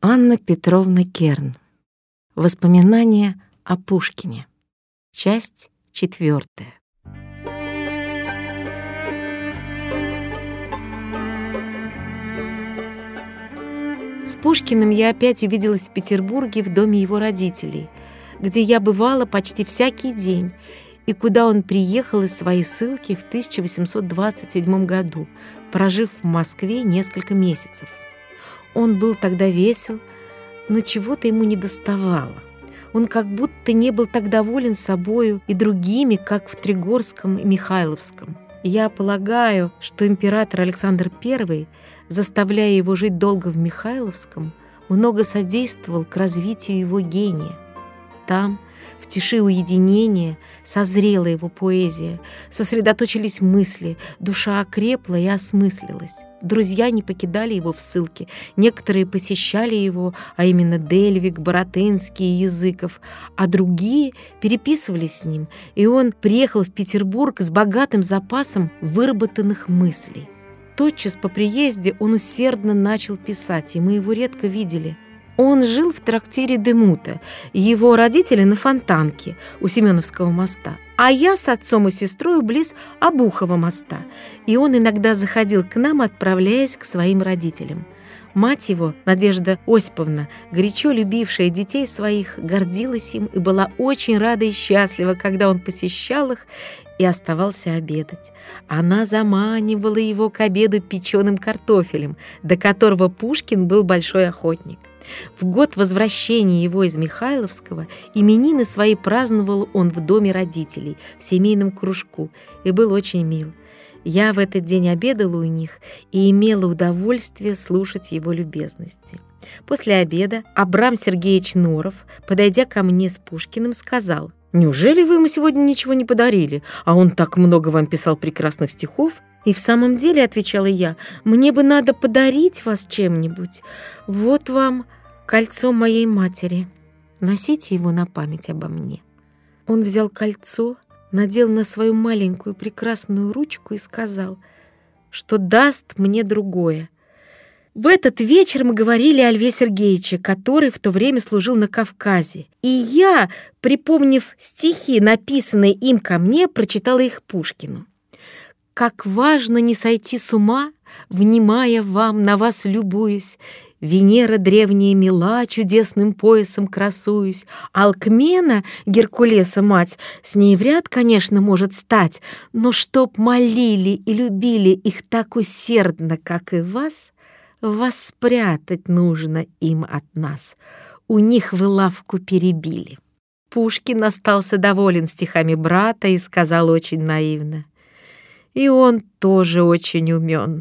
Анна Петровна Керн. Воспоминания о Пушкине. Часть 4. С Пушкиным я опять увиделась в Петербурге в доме его родителей, где я бывала почти всякий день, и куда он приехал из своей ссылки в 1827 году, прожив в Москве несколько месяцев. Он был тогда весел, но чего-то ему недоставало. Он как будто не был так доволен собою и другими, как в Тригорском и Михайловском. Я полагаю, что император Александр I, заставляя его жить долго в Михайловском, много содействовал к развитию его гения. Там, в тиши уединения, созрела его поэзия, сосредоточились мысли, душа окрепла и осмыслилась. Друзья не покидали его в ссылке, некоторые посещали его, а именно Дельвиг, Баратынский и Языков, а другие переписывались с ним, и он приехал в Петербург с богатым запасом выработанных мыслей. Тотчас по приезде он усердно начал писать, и мы его редко видели. Он жил в трактире Демута, его родители на Фонтанке у Семеновского моста, а я с отцом и сестрой близ Обухова моста, и он иногда заходил к нам, отправляясь к своим родителям. Мать его, Надежда Осиповна, горячо любившая детей своих, гордилась им и была очень рада и счастлива, когда он посещал их и оставался обедать. Она заманивала его к обеду печеным картофелем, до которого Пушкин был большой охотник. В год возвращения его из Михайловского именины свои праздновал он в доме родителей, в семейном кружку, и был очень мил. Я в этот день обедала у них и имела удовольствие слушать его любезности. После обеда Абрам Сергеевич Норов, подойдя ко мне с Пушкиным, сказал: «Неужели вы ему сегодня ничего не подарили? А он так много вам писал прекрасных стихов». «И в самом деле, — отвечала я, — мне бы надо подарить вас чем-нибудь. Вот вам кольцо моей матери. Носите его на память обо мне». Он взял кольцо, надел на свою маленькую прекрасную ручку и сказал, что даст мне другое. В этот вечер мы говорили о Льве Сергеевиче, который в то время служил на Кавказе. И я, припомнив стихи, написанные им ко мне, прочитала их Пушкину. «Как важно не сойти с ума, внимая вам, на вас любуясь, Венера древняя мила, чудесным поясом красуясь, Алкмена, Геркулеса мать, с ней в ряд, конечно, может стать, но чтоб молили и любили их так усердно, как и вас спрятать нужно им от нас. У них вы лавку перебили». Пушкин остался доволен стихами брата и сказал очень наивно: «И он тоже очень умен».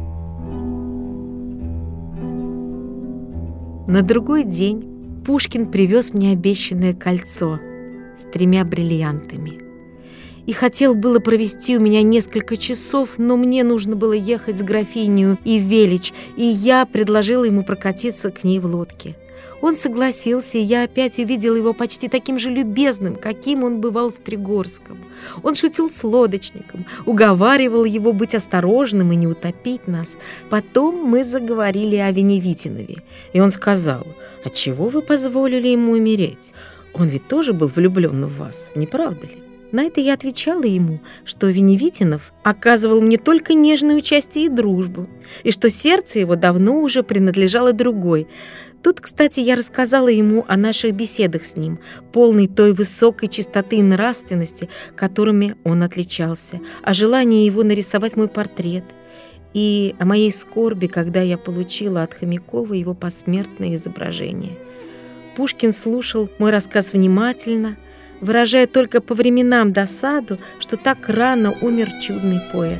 На другой день Пушкин привез мне обещанное кольцо с 3 бриллиантами. И хотел было провести у меня несколько часов, но мне нужно было ехать с графинею и в Велич, и я предложила ему прокатиться к ней в лодке. Он согласился, и я опять увидела его почти таким же любезным, каким он бывал в Тригорском. Он шутил с лодочником, уговаривал его быть осторожным и не утопить нас. Потом мы заговорили о Веневитинове, и он сказал: «Отчего вы позволили ему умереть? Он ведь тоже был влюблен в вас, не правда ли?» На это я отвечала ему, что Веневитинов оказывал мне только нежное участие и дружбу, и что сердце его давно уже принадлежало другой. Тут, кстати, я рассказала ему о наших беседах с ним, полной той высокой чистоты и нравственности, которыми он отличался, о желании его нарисовать мой портрет и о моей скорби, когда я получила от Хомякова его посмертное изображение. Пушкин слушал мой рассказ внимательно, выражая только по временам досаду, что так рано умер чудный поэт.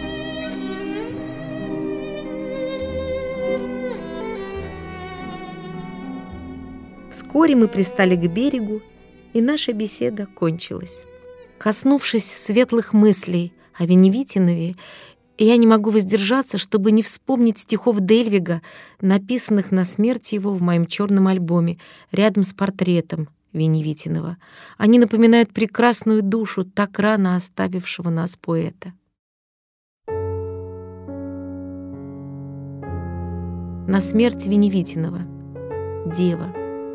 Вскоре мы пристали к берегу, и наша беседа кончилась. Коснувшись светлых мыслей о Веневитинове, я не могу воздержаться, чтобы не вспомнить стихов Дельвига, написанных на смерть его в моем черном альбоме, рядом с портретом Веневитинова. Они напоминают прекрасную душу, так рано оставившего нас поэта. На смерть Веневитинова. дева.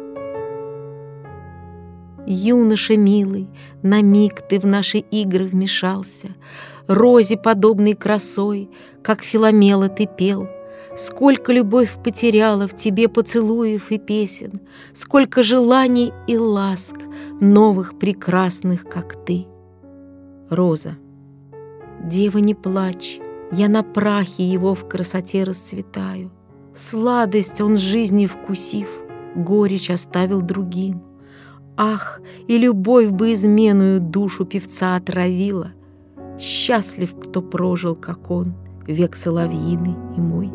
Юноша милый, на миг ты в наши игры вмешался, розе подобной красой, как Филомела ты пел. Сколько любовь потеряла в тебе поцелуев и песен, сколько желаний и ласк, новых прекрасных, как ты. Роза. Дева, не плачь, я на прахе его в красоте расцветаю. Сладость он жизни вкусив, горечь оставил другим. Ах, и любовь бы изменную душу певца отравила. Счастлив, кто прожил, как он, век соловьиный и мой.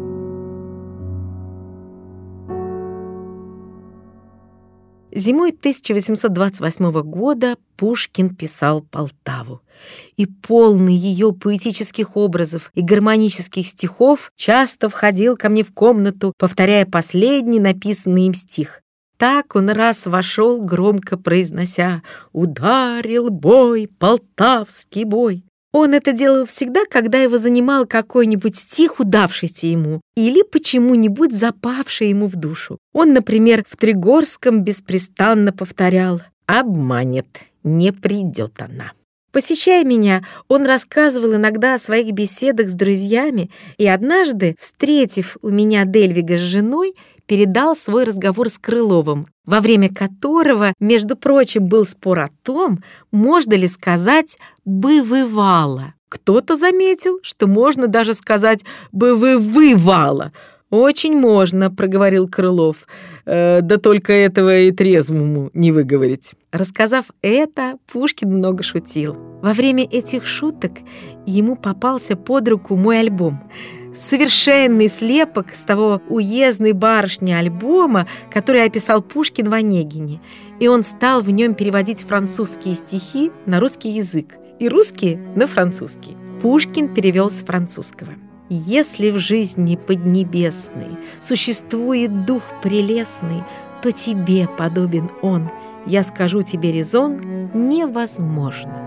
Зимой 1828 года Пушкин писал «Полтаву», и полный ее поэтических образов и гармонических стихов часто входил ко мне в комнату, повторяя последний написанный им стих. Так он раз вошел, громко произнося: «Ударил бой, полтавский бой». Он это делал всегда, когда его занимал какой-нибудь стих, удавшийся ему, или почему-нибудь запавший ему в душу. Он, например, в Тригорском беспрестанно повторял: «Обманет, не придет она». Посещая меня, он рассказывал иногда о своих беседах с друзьями и однажды, встретив у меня Дельвига с женой, передал свой разговор с Крыловым, во время которого, между прочим, был спор о том, можно ли сказать «бывывало». Кто-то заметил, что можно даже сказать «бывывывало». «Очень можно», — проговорил Крылов, «да только этого и трезвому не выговорить». Рассказав это, Пушкин много шутил. Во время этих шуток ему попался под руку мой альбом. Совершенный слепок с того уездной барышни альбома, который описал Пушкин в «Онегине». И он стал в нем переводить французские стихи на русский язык и русские на французский. Пушкин перевел с французского. «Если в жизни поднебесной существует дух прелестный, то тебе подобен он. Я скажу тебе резон: невозможно».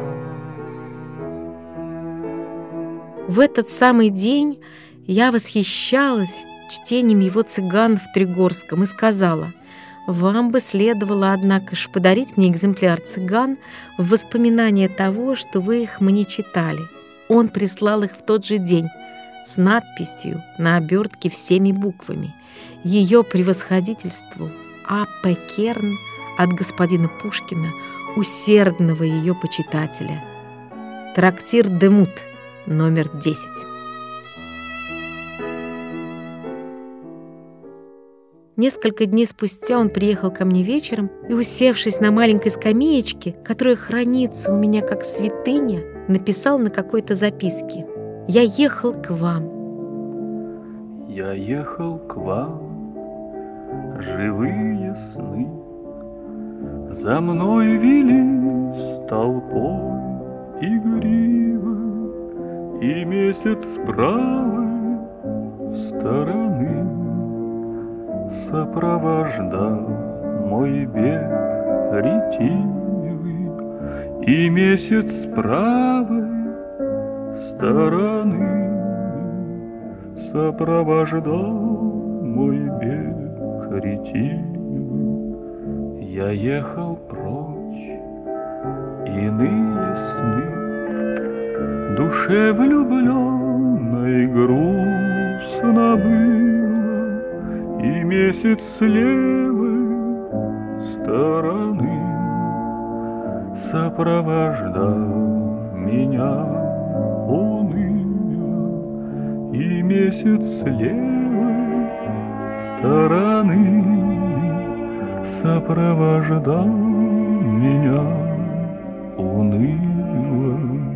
В этот самый день я восхищалась чтением его «Цыган» в Тригорском и сказала: «Вам бы следовало, однако ж, подарить мне экземпляр «Цыган» в воспоминание того, что вы их мне читали». Он прислал их в тот же день с надписью на обертке всеми буквами: «Ее превосходительству А.П. Керн от господина Пушкина, усердного ее почитателя. Трактир Демут, номер 10». Несколько дней спустя он приехал ко мне вечером и, усевшись на маленькой скамеечке, которая хранится у меня как святыня, написал на какой-то записке: «Я ехал к вам». Я ехал к вам, живые сны за мной велись толпой игривой, и месяц с правой стороны сопровождал мой бег ретивый, и месяц с правой стороны сопровождал мой бег ретивый. Я ехал прочь, иные сны душе влюбленной грустно было, и месяц с левой стороны сопровождал меня уныло, и месяц с левой стороны сопровождал меня уныло.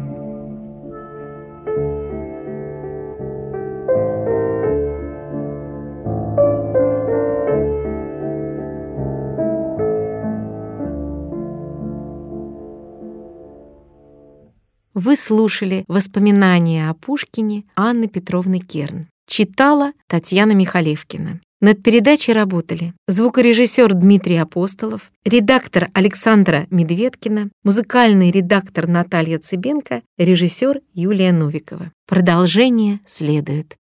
Вы слушали «Воспоминания о Пушкине» Анны Петровны Керн. Читала Татьяна Михалевкина. Над передачей работали звукорежиссер Дмитрий Апостолов, редактор Александра Медведкина, музыкальный редактор Наталья Цыбенко, режиссер Юлия Новикова. Продолжение следует.